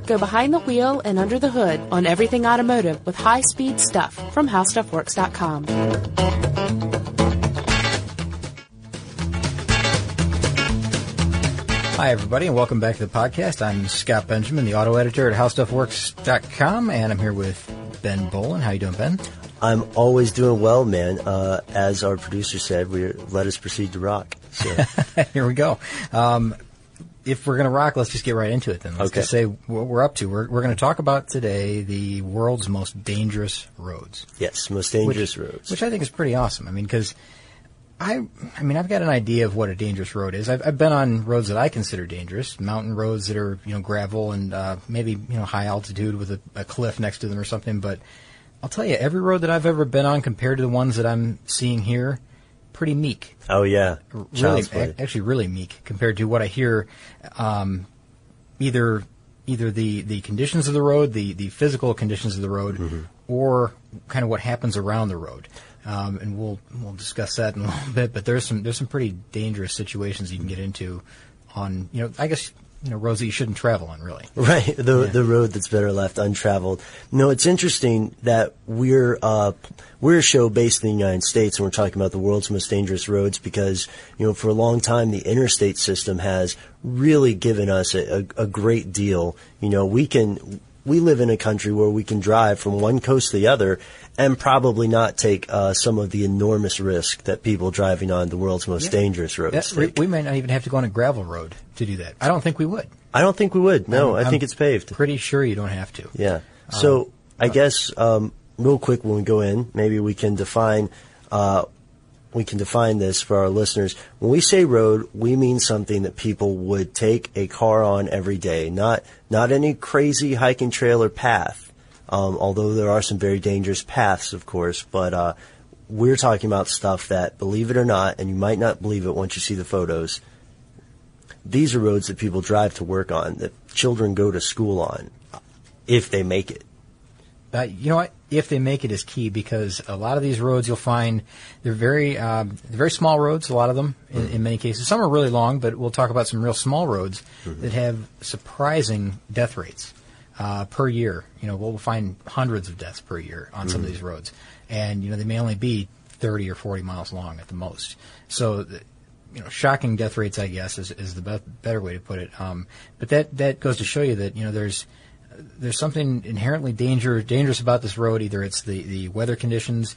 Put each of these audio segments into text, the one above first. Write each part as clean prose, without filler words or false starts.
Go behind the wheel and under the hood on everything automotive with high-speed stuff from HowStuffWorks.com. Hi, everybody, and welcome back to the podcast. I'm Scott Benjamin, the auto editor at HowStuffWorks.com, and I'm here with Ben Bolin. How you doing, Ben? I'm always doing well, man. As our producer said, let us proceed to rock. So. Here we go. If we're going to rock, let's just get right into it then. Let's just say what we're up to. We're going to talk about today the world's most dangerous roads. Yes, most dangerous roads. Which I think is pretty awesome. I mean, because I've got an idea of what a dangerous road is. I've been on roads that I consider dangerous, mountain roads that are, gravel and maybe, high altitude with a cliff next to them or something. But I'll tell you, every road that I've ever been on compared to the ones that I'm seeing here, pretty meek. Oh, yeah. Actually really meek compared to what I hear, either the conditions of the road, the physical conditions of the road, or kind of what happens around the road. And we'll discuss that in a little bit, but there's some pretty dangerous situations you can get into on, I guess, roads that you shouldn't travel on, really. Right, the road that's better left untraveled. No, it's interesting that we're a show based in the United States, and we're talking about the world's most dangerous roads because, for a long time the interstate system has really given us a great deal. We live in a country where we can drive from one coast to the other and probably not take some of the enormous risk that people driving on the world's most dangerous roads take. We may not even have to go on a gravel road to do that. I don't think we would. I don't think we would. No, I think it's paved. Pretty sure you don't have to. Yeah. So I guess real quick when we go in, maybe we can define this for our listeners. When we say road, we mean something that people would take a car on every day, not any crazy hiking trail or path. Although there are some very dangerous paths, of course, but we're talking about stuff that, believe it or not, and you might not believe it once you see the photos, these are roads that people drive to work on, that children go to school on, if they make it. You know what? If they make it is key, because a lot of these roads you'll find they're very small roads, a lot of them, in many cases. Some are really long, but we'll talk about some real small roads that have surprising death rates. Per year, we'll find hundreds of deaths per year on some of these roads, and they may only be 30 or 40 miles long at the most. So, shocking death rates, I guess, is the better way to put it. But that goes to show you that there's something inherently dangerous about this road. Either it's the weather conditions,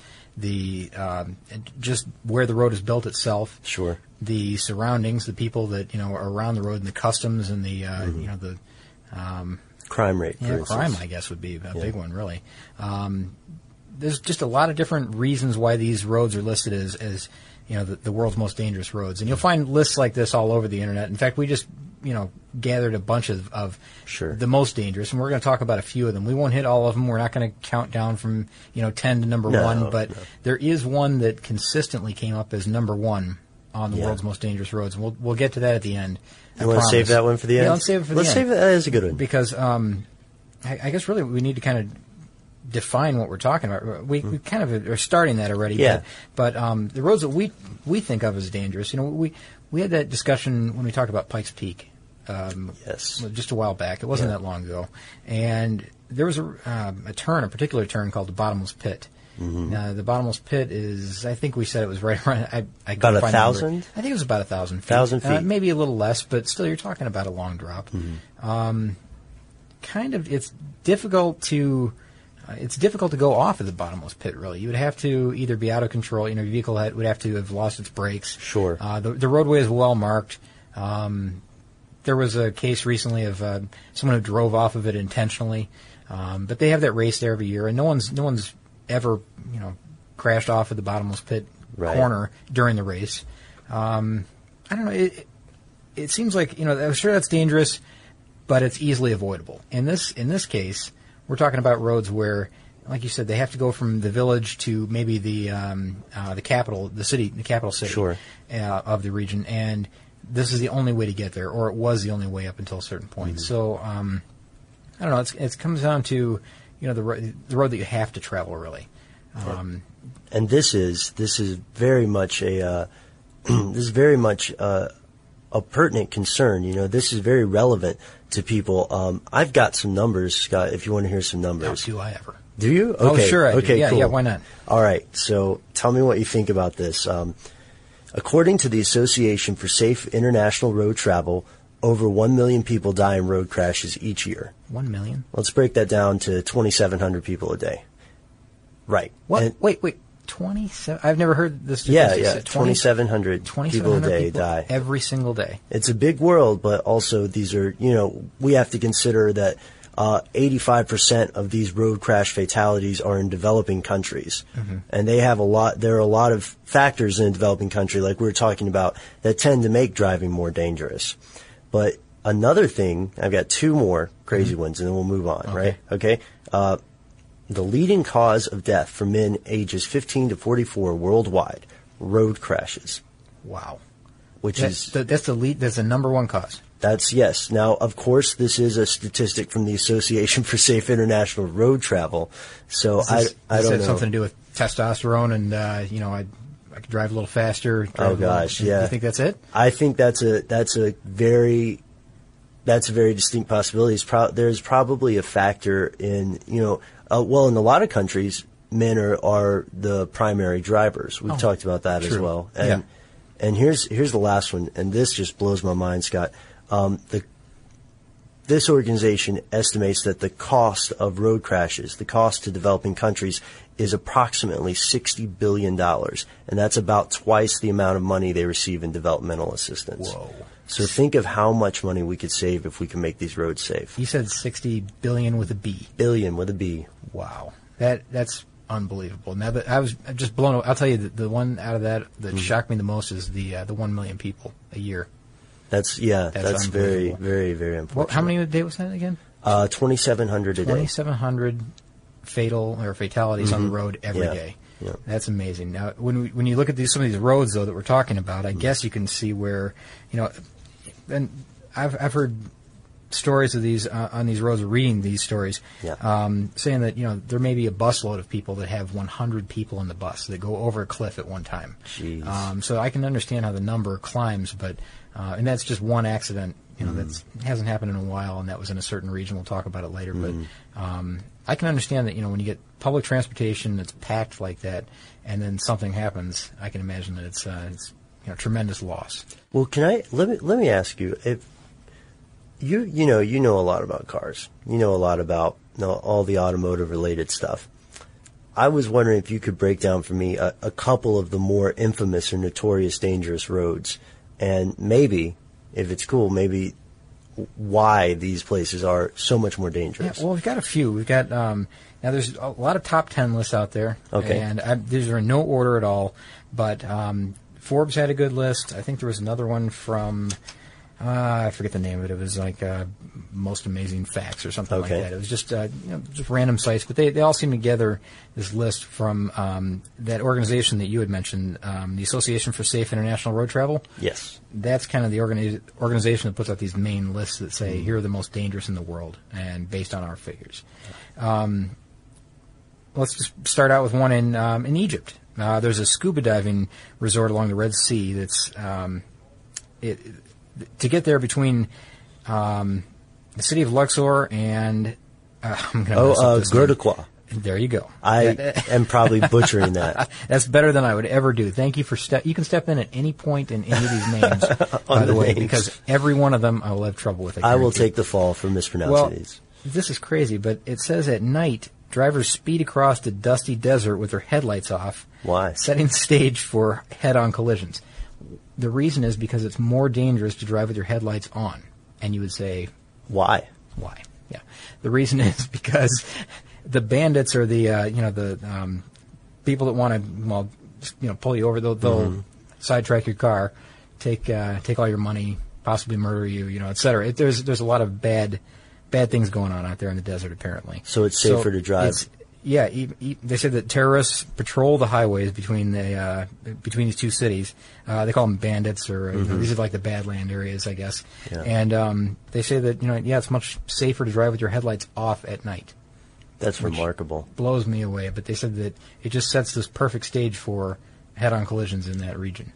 just where the road is built itself, sure, the surroundings, the people that are around the road, and the customs, and the crime rate, for instance. Crime, I guess, would be a big one, really. There's just a lot of different reasons why these roads are listed as the world's most dangerous roads. And you'll find lists like this all over the Internet. In fact, we just, gathered a bunch of the most dangerous, and we're going to talk about a few of them. We won't hit all of them. We're not going to count down from, 10 to number 1, but there is one that consistently came up as number 1 on the world's most dangerous roads. And we'll get to that at the end. You want to save that one for the end? Yeah, let's save it for the end. Let's save it. That is a good one. Because I guess really we need to kind of define what we're talking about. We kind of are starting that already. Yeah. But the roads that we think of as dangerous, we had that discussion when we talked about Pikes Peak. Yes. Just a while back. It wasn't that long ago. And there was a particular turn called the Bottomless Pit. Now, the Bottomless Pit is, I think we said it was right around, about 1,000? I think it was about 1,000 feet. 1,000 feet. Maybe a little less, but still you're talking about a long drop. It's difficult to go off of the Bottomless Pit, really. You would have to either be out of control, your vehicle would have to have lost its brakes. Sure. The roadway is well marked. There was a case recently of someone who drove off of it intentionally, but they have that race there every year, and no one's ever, crashed off of the Bottomless Pit corner during the race. I don't know. It seems like, I'm sure that's dangerous, but it's easily avoidable. In this case, we're talking about roads where, like you said, they have to go from the village to maybe the capital city of the region, and this is the only way to get there, or it was the only way up until a certain point. So, I don't know. It comes down to, the road that you have to travel, really. And this is very much a a pertinent concern. You know, this is very relevant to people. I've got some numbers, Scott, if you want to hear some numbers. Now, do I ever? Do you? Okay. Oh, sure I do. Okay, Yeah, cool. yeah, why not? All right, so tell me what you think about this. According to the Association for Safe International Road Travel, over 1 million people die in road crashes each year. 1 million? Let's break that down to 2,700 people a day. Right. What? And- Wait. 27? I've never heard this. Yeah, statistic. 2,700 people a day die. Every single day. It's a big world, but also these are, you know, we have to consider that 85% of these road crash fatalities are in developing countries. Mm-hmm. And there are a lot of factors in a developing country, like we were talking about, that tend to make driving more dangerous. But another thing, I've got two more crazy ones, and then we'll move on, right? Okay. The leading cause of death for men ages 15 to 44 worldwide, road crashes. Wow. That's the number one cause. Yes. Now, of course, this is a statistic from the Association for Safe International Road Travel. So I don't know. Does it have something to do with testosterone and, I could drive a little faster? Oh gosh, yeah. You think that's it? I think that's a very distinct possibility. There's probably a factor in, in a lot of countries, men are the primary drivers. We've talked about that as well. And here's the last one, and this just blows my mind, Scott. This organization estimates that the cost of road crashes, the cost to developing countries, is approximately $60 billion, and that's about twice the amount of money they receive in developmental assistance. Whoa. So think of how much money we could save if we can make these roads safe. You said 60 billion with a B. Billion with a B. Wow. That's unbelievable. Now, I was just blown away. I'll tell you, the one out of that shocked me the most is the 1 million people a year. That's very, very, very important. How many a day was that again? 2,700 a day. 2,700 fatalities on the road every day. Yeah. That's amazing. Now, when you look at some of these roads, though, that we're talking about, I guess you can see where, and I've heard stories of these on these roads, reading these stories, saying that, there may be a busload of people that have 100 people in the bus that go over a cliff at one time. Jeez. So I can understand how the number climbs, but and that's just one accident. That hasn't happened in a while, and that was in a certain region. We'll talk about it later. But I can understand that, when you get public transportation that's packed like that, and then something happens, I can imagine that it's tremendous loss. Well, let me ask you, if you know a lot about cars, you know a lot about all the automotive related stuff. I was wondering if you could break down for me a couple of the more infamous or notorious dangerous roads, and maybe, if it's cool, maybe why these places are so much more dangerous. Yeah, well, we've got a few. We've got now there's a lot of top 10 lists out there. Okay. And these are in no order at all, but Forbes had a good list. I think there was another one from I forget the name of it. It was like Most Amazing Facts or something like that. It was just just random sites, but they all seem together this list from that organization that you had mentioned, the Association for Safe International Road Travel. Yes. That's kind of the organization that puts out these main lists that say here are the most dangerous in the world, and based on our figures. Let's just start out with one in Egypt. There's a scuba diving resort along the Red Sea that's to get there between the city of Luxor and I'm going to mess up this Gurdakwa. There you go. I am probably butchering that. That's better than I would ever do. Thank you for you can step in at any point in any of these names, by the way, names. because every one of them I will have trouble with. I will take the fall for mispronouncing these. This is crazy, but it says at night drivers speed across the dusty desert with their headlights off. Why? Setting the stage for head-on collisions. The reason is because it's more dangerous to drive with your headlights on. And you would say, why? Why? Yeah. The reason is because the bandits are the people that want to pull you over. They'll sidetrack your car, take all your money, possibly murder you, et cetera. There's a lot of bad things going on out there in the desert, apparently. So it's safer to drive. They said that terrorists patrol the highways between these two cities. They call them bandits, or these are like the Badland areas, I guess. Yeah. And they say that it's much safer to drive with your headlights off at night. That's remarkable. Blows me away. But they said that it just sets this perfect stage for head-on collisions in that region.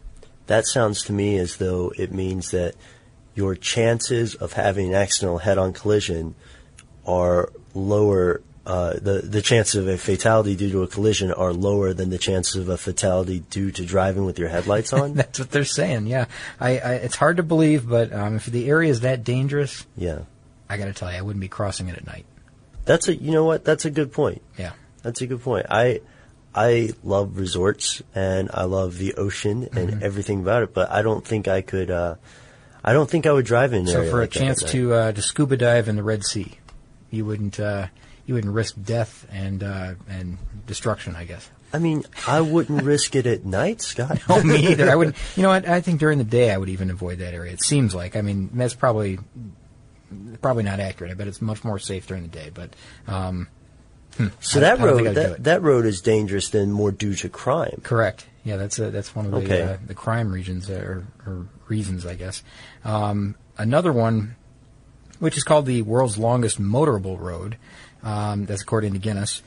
that sounds to me as though it means that your chances of having an accidental head-on collision are lower. The chances of a fatality due to a collision are lower than the chances of a fatality due to driving with your headlights on. That's what they're saying. Yeah, it's hard to believe, but if the area is that dangerous, yeah, I got to tell you, I wouldn't be crossing it at night. You know what? That's a good point. Yeah, that's a good point. I love resorts and I love the ocean and everything about it, but I don't think I could. I don't think I would drive in an area. So for like a chance to scuba dive in the Red Sea, you wouldn't risk death and destruction, I guess. I mean, I wouldn't risk it at night, Scott. No, me either. I wouldn't. You know what? I think during the day I would even avoid that area. It seems like. I mean, that's probably not accurate. I bet it's much more safe during the day. But so that road is dangerous then more due to crime. Correct. Yeah, that's one of the crime regions or reasons, I guess. Another one, which is called the world's longest motorable road, that's according to Guinness,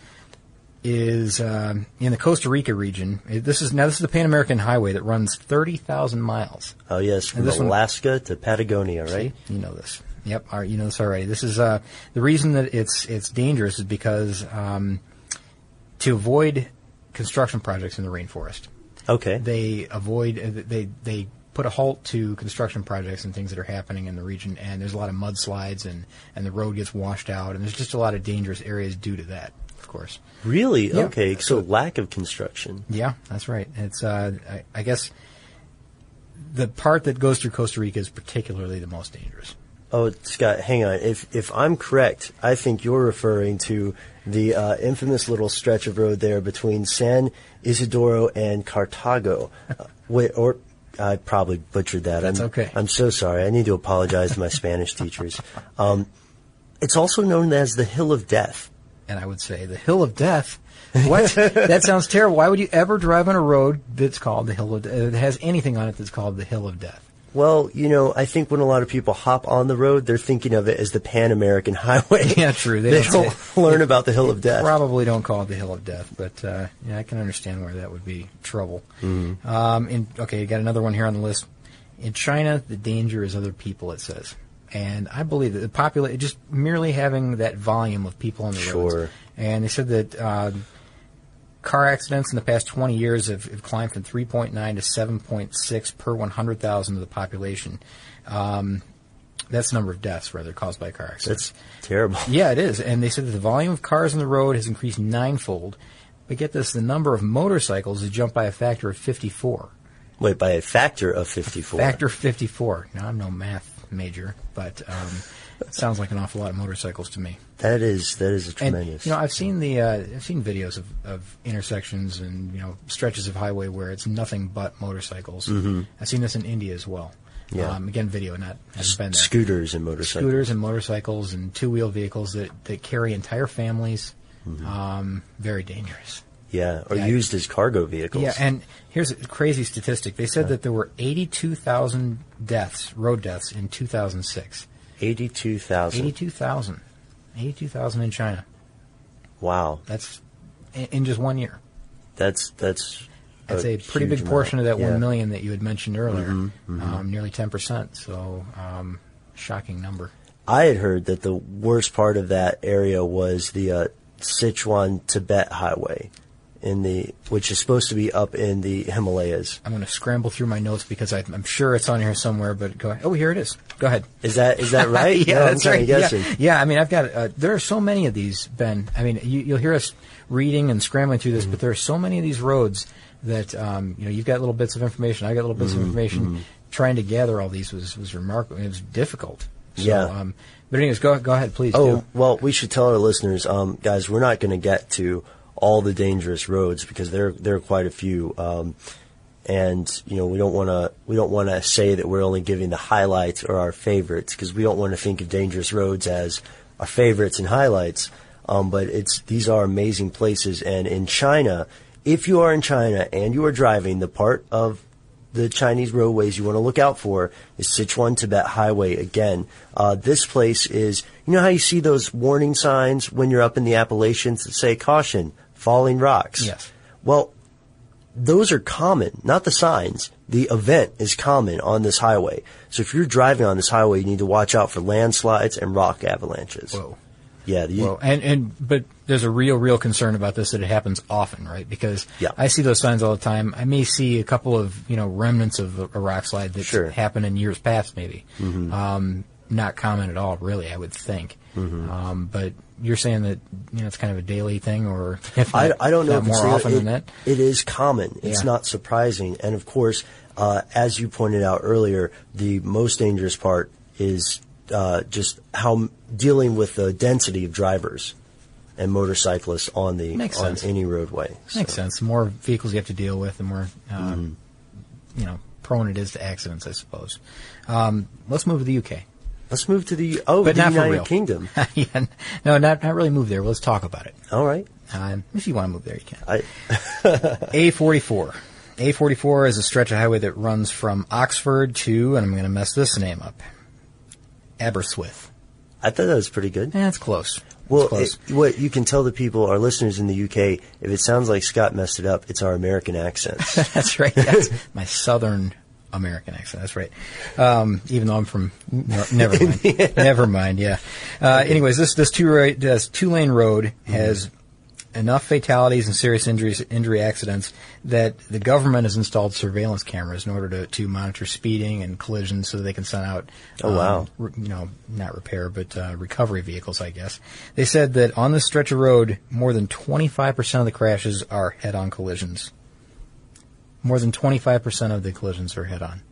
is in the Costa Rica region. This is the Pan American Highway that runs 30,000 miles. Oh yes, from Alaska to Patagonia, right? See, you know this. Yep, you know this already. This is the reason that it's dangerous is because to avoid construction projects in the rainforest. Okay. They put a halt to construction projects and things that are happening in the region, and there's a lot of mudslides and the road gets washed out, and there's just a lot of dangerous areas due to that, of course. Really? Yeah. Okay, so lack of construction. Yeah, that's right. It's I guess the part that goes through Costa Rica is particularly the most dangerous. Oh, Scott, hang on. If I'm correct, I think you're referring to the infamous little stretch of road there between San Isidoro and Cartago. I probably butchered that. That's okay. I'm so sorry. I need to apologize to my Spanish teachers. It's also known as the Hill of Death. And I would say the Hill of Death. What? That sounds terrible. Why would you ever drive on a road that's called the Hill of Death? That has anything on it that's called the Hill of Death? Well, I think when a lot of people hop on the road, they're thinking of it as the Pan American Highway. Yeah, true. They don't learn about the Hill of Death. Probably don't call it the Hill of Death, but I can understand where that would be trouble. Mm-hmm. You got another one here on the list. In China, the danger is other people, it says. And I believe that the just merely having that volume of people on the roads. And they said that car accidents in the past 20 years have climbed from 3.9 to 7.6 per 100,000 of the population. That's the number of deaths, rather, caused by car accidents. That's terrible. Yeah, it is. And they said that the volume of cars on the road has increased ninefold. But get this, the number of motorcycles has jumped by a factor of 54. Wait, by a factor of 54? Factor of 54. Now, I'm no math major, but it sounds like an awful lot of motorcycles to me. That is a tremendous. And, I've seen videos of intersections and stretches of highway where it's nothing but motorcycles. Mm-hmm. I've seen this in India as well. Yeah. Again, video, not having been there. Scooters and motorcycles. Scooters and motorcycles and two-wheel vehicles that carry entire families. Mm-hmm. Very dangerous. Yeah, or used as cargo vehicles. Yeah, and here's a crazy statistic. They said that there were 82,000 road deaths in 2006. 82,000. 82,000. 82,000 in China. Wow. That's in just 1 year. That's a pretty big portion of that 1 million that you had mentioned earlier. Mm-hmm, mm-hmm. Nearly 10%. So, shocking number. I had heard that the worst part of that area was the Sichuan-Tibet highway, which is supposed to be up in the Himalayas. I'm going to scramble through my notes because I'm sure it's on here somewhere. But go ahead. Oh, here it is. Go ahead. Is that right? Yeah, no, that's I'm right. guessing. Yeah. I mean, I've got. There are so many of these, Ben. I mean, you'll hear us reading and scrambling through this, but there are so many of these roads that you've got little bits of information. I got little bits of information. Mm-hmm. Trying to gather all these was remarkable. It was difficult. So, yeah. But anyways, go ahead, please. Oh, well, we should tell our listeners, guys, we're not going to get to all the dangerous roads because there are quite a few, and we don't want to say that we're only giving the highlights or our favorites because we don't want to think of dangerous roads as our favorites and highlights. But these are amazing places, and in China, if you are in China and you are driving, the part of the Chinese roadways you want to look out for is Sichuan-Tibet Highway again. This place is, how you see those warning signs when you're up in the Appalachians that say, caution, falling rocks? Yes. Well, those are common, not the signs. The event is common on this highway. So if you're driving on this highway, you need to watch out for landslides and rock avalanches. Whoa. Yeah. But there's a real concern about this, that it happens often, right? Because I see those signs all the time. I may see a couple of, remnants of a rock slide that's happened in years past, maybe. Mm-hmm. Not common at all, really, I would think. Mm-hmm. But you're saying that, it's kind of a daily thing, or if not, I don't know if more often than that? It is common. It's not surprising. And of course, as you pointed out earlier, the most dangerous part is just how dealing with the density of drivers and motorcyclists on any roadway. Makes sense. The more vehicles you have to deal with, the more prone it is to accidents, I suppose. Let's move to the UK. Let's move to the United Kingdom. No, not really move there. Let's talk about it. All right. If you want to move there, you can. A44. A44 is a stretch of highway that runs from Oxford to, and I'm going to mess this name up, Aberystwyth. I thought that was pretty good. It's close. Well, what you can tell the people, our listeners in the UK, if it sounds like Scott messed it up, it's our American accents. That's right. That's my southern American accent. That's right. Even though I'm from, never mind. Never mind. Yeah. Anyways, this two-lane road has enough fatalities and serious injury accidents that the government has installed surveillance cameras in order to monitor speeding and collisions, so that they can send out, not repair, but recovery vehicles, I guess. They said that on this stretch of road, more than 25% of the crashes are head-on collisions. More than 25% of the collisions are head-on.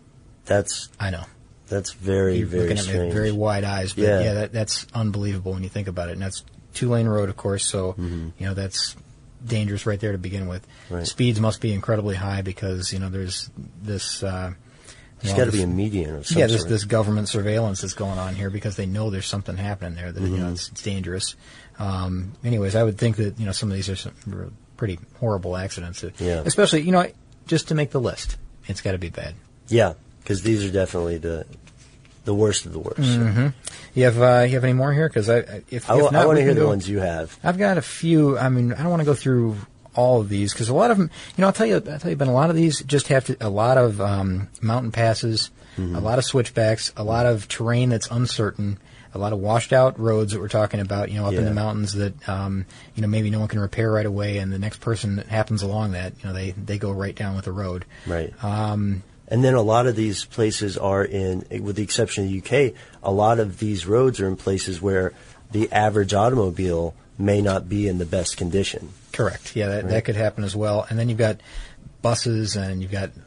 I know. That's very, You're very looking strange. at me with very wide eyes, but that's unbelievable when you think about it. And that's two-lane road, of course, so that's dangerous right there to begin with. Right. Speeds must be incredibly high because there's this. There's got to be a median or something. Yeah, there's this government surveillance that's going on here because they know there's something happening there that it's dangerous. Anyways, I would think that some of these are some pretty horrible accidents. Especially just to make the list, it's got to be bad. Yeah, because these are definitely the worst of the worst. Mm-hmm. You have any more here? Because I want to hear the ones you have. I've got a few. I mean, I don't want to go through all of these because a lot of them. I'll tell you, Ben. A lot of these just have a lot of mountain passes, a lot of switchbacks, a lot of terrain that's uncertain, a lot of washed out roads that we're talking about. Up in the mountains that maybe no one can repair right away, and the next person that happens along that, they go right down with the road. Right. And then a lot of these places are with the exception of the UK, a lot of these roads are in places where the average automobile may not be in the best condition. Correct. Yeah, that could happen as well. And then you've got buses, and you've got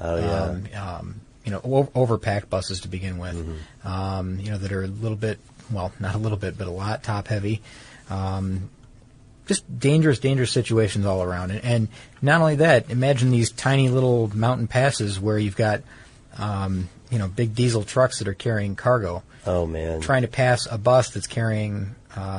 overpacked buses to begin with. That are a little bit, well, not a little bit, but a lot top heavy. Just dangerous situations all around. And not only that, imagine these tiny little mountain passes where you've got, big diesel trucks that are carrying cargo. Oh, man. Trying to pass a bus that's carrying,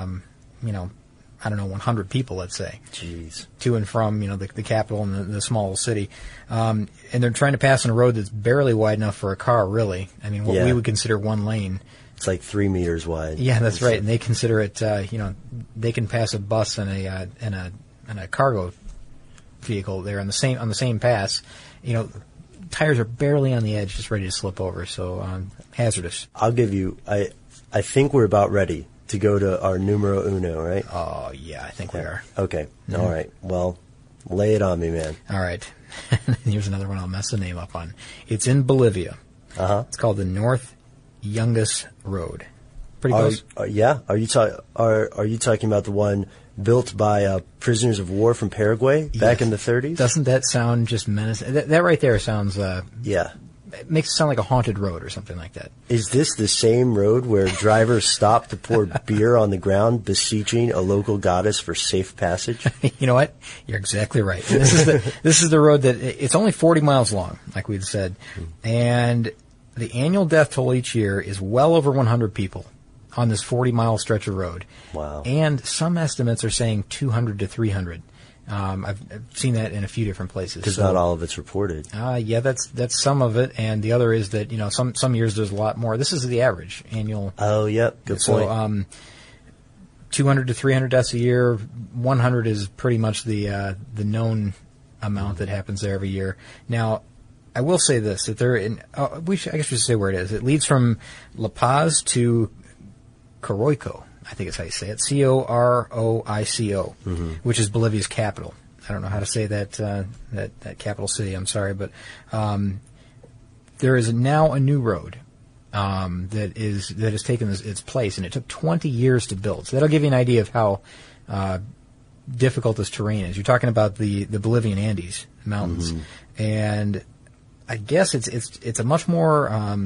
100 people, let's say. Jeez. To and from, the capital and the small city. And they're trying to pass on a road that's barely wide enough for a car, really. I mean, what we would consider one lane. It's like 3 meters wide. Yeah, that's right. And they consider it, they can pass a bus and a cargo vehicle there on the same pass. Tires are barely on the edge, just ready to slip over. So hazardous. I'll give you. I think we're about ready to go to our numero uno, right? Oh yeah, I think we are. Okay. Mm-hmm. All right. Well, lay it on me, man. All right. Here's another one I'll mess the name up on. It's in Bolivia. It's called the North Yungas Road. Pretty close. Yeah. Are you talking about the one built by prisoners of war from Paraguay back in the 30s? Doesn't that sound just menacing? That right there sounds. It makes it sound like a haunted road or something like that. Is this the same road where drivers stop to pour beer on the ground, beseeching a local goddess for safe passage? You know what? You're exactly right. And this is the road that it's only 40 miles long, like we'd said, and the annual death toll each year is well over 100 people on this 40-mile stretch of road. Wow. And some estimates are saying 200 to 300. I've seen that in a few different places. Because not all of it's reported. Yeah, that's some of it, and the other is that some years there's a lot more. This is the average annual. Oh, yep, good point. 200 to 300 deaths a year. 100 is pretty much the known amount that happens there every year. Now, I will say this, that they're in, I guess we should say where it is. It leads from La Paz to Coroico, I think it's how you say it, Coroico, which is Bolivia's capital. I don't know how to say that capital city, I'm sorry, but there is now a new road that has taken its place, and it took 20 years to build. So that'll give you an idea of how difficult this terrain is. You're talking about the Bolivian Andes mountains, and I guess it's a much more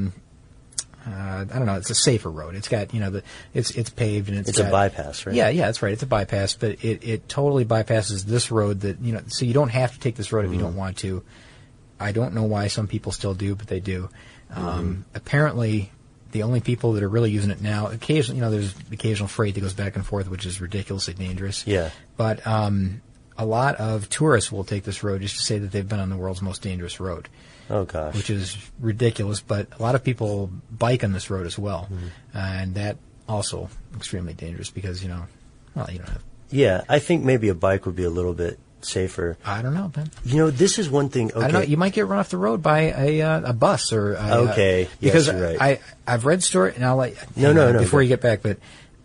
I don't know. It's a safer road. It's got it's paved and it's got a bypass, right? Yeah, that's right. It's a bypass, but it totally bypasses this road that so you don't have to take this road if you don't want to. I don't know why some people still do, but they do. Apparently, the only people that are really using it now, occasionally, there's occasional freight that goes back and forth, which is ridiculously dangerous. Yeah. But a lot of tourists will take this road just to say that they've been on the world's most dangerous road. Oh, gosh. Which is ridiculous, but a lot of people bike on this road as well. And that also extremely dangerous because, you don't have... Yeah, I think maybe a bike would be a little bit safer. I don't know, Ben. This is one thing. Okay. I don't know. You might get run off the road by a bus or okay. Because yes, you're right. I've read story, and I'll let no before you get back, but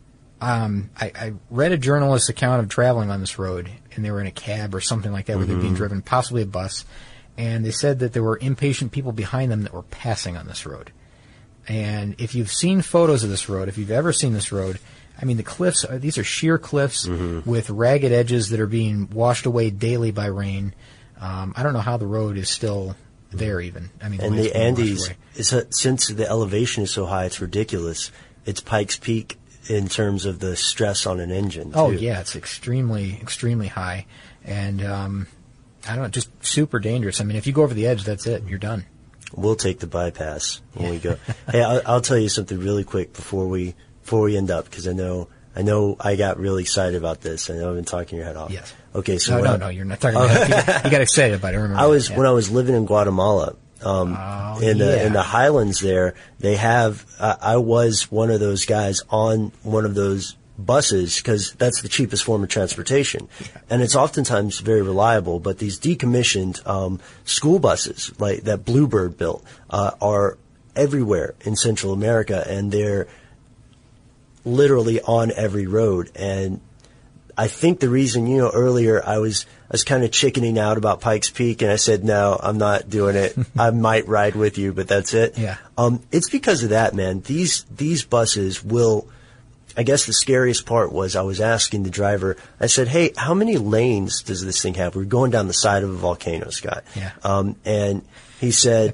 I read a journalist's account of traveling on this road, and they were in a cab or something like that, where they're being driven, possibly a bus, and they said that there were impatient people behind them that were passing on this road. And if you've seen photos of this road, if you've ever seen this road, I mean, the cliffs, these are sheer cliffs with ragged edges that are being washed away daily by rain. I don't know how the road is still there even. I mean, and the Andes, since the elevation is so high, it's ridiculous. It's Pikes Peak in terms of the stress on an engine, too. Oh, yeah, it's extremely, extremely high. And, I don't know, just super dangerous. I mean, if you go over the edge, that's it. You're done. We'll take the bypass when we go. Hey, I'll tell you something really quick before we end up, because I know I got really excited about this. I know I've been talking your head off. Yes. Okay, so no, you're not talking about it. You got excited about it. I remember. When I was living in Guatemala, in the highlands there, they have. I was one of those guys on one of those buses because that's the cheapest form of transportation, and it's oftentimes very reliable. But these decommissioned school buses, like that Bluebird built, are everywhere in Central America, and they're literally on every road. And I think the reason, earlier I was kind of chickening out about Pikes Peak, and I said, no, I'm not doing it. I might ride with you, but that's it. Yeah. It's because of that, man. These buses will, I guess the scariest part was I was asking the driver, I said, hey, how many lanes does this thing have? We're going down the side of a volcano, Scott. Yeah. And he said,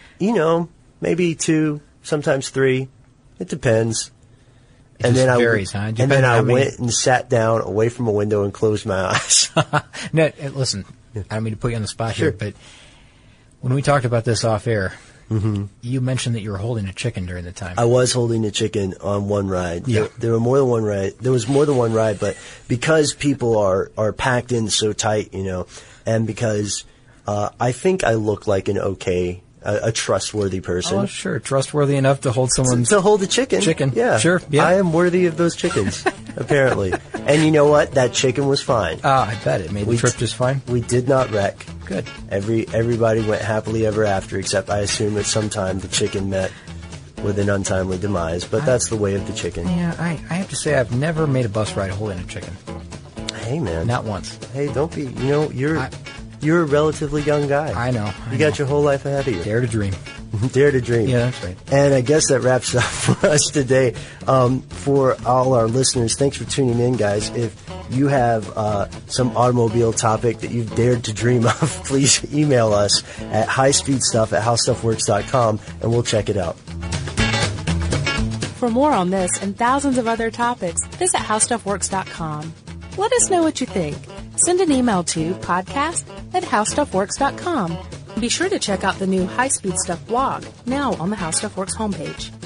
maybe 2, sometimes 3. It depends. And then I went and sat down away from a window and closed my eyes. No, listen, I don't mean to put you on the spot here, but when we talked about this off air, you mentioned that you were holding a chicken during the time. I was holding a chicken on one ride. Yeah. There were more than one ride. There was more than one ride, but because people are packed in so tight, and because I think I look like a trustworthy person. Oh, sure. Trustworthy enough to hold someone's... To hold a chicken. Yeah. Sure. Yeah. I am worthy of those chickens, apparently. And you know what? That chicken was fine. I bet it made the trip just fine. We did not wreck. Good. Everybody went happily ever after, except I assume at some time the chicken met with an untimely demise. But that's the way of the chicken. Yeah, I have to say I've never made a bus ride holding a chicken. Hey, man. Not once. Hey, don't be... You're a relatively young guy. I know. You got your whole life ahead of you. Dare to dream. Dare to dream. Yeah, that's right. And I guess that wraps up for us today. For all our listeners, thanks for tuning in, guys. If you have some automobile topic that you've dared to dream of, please email us at highspeedstuff@howstuffworks.com, and we'll check it out. For more on this and thousands of other topics, visit howstuffworks.com. Let us know what you think. Send an email to podcast@howstuffworks.com. Be sure to check out the new High Speed Stuff blog, now on the How Stuff Works homepage.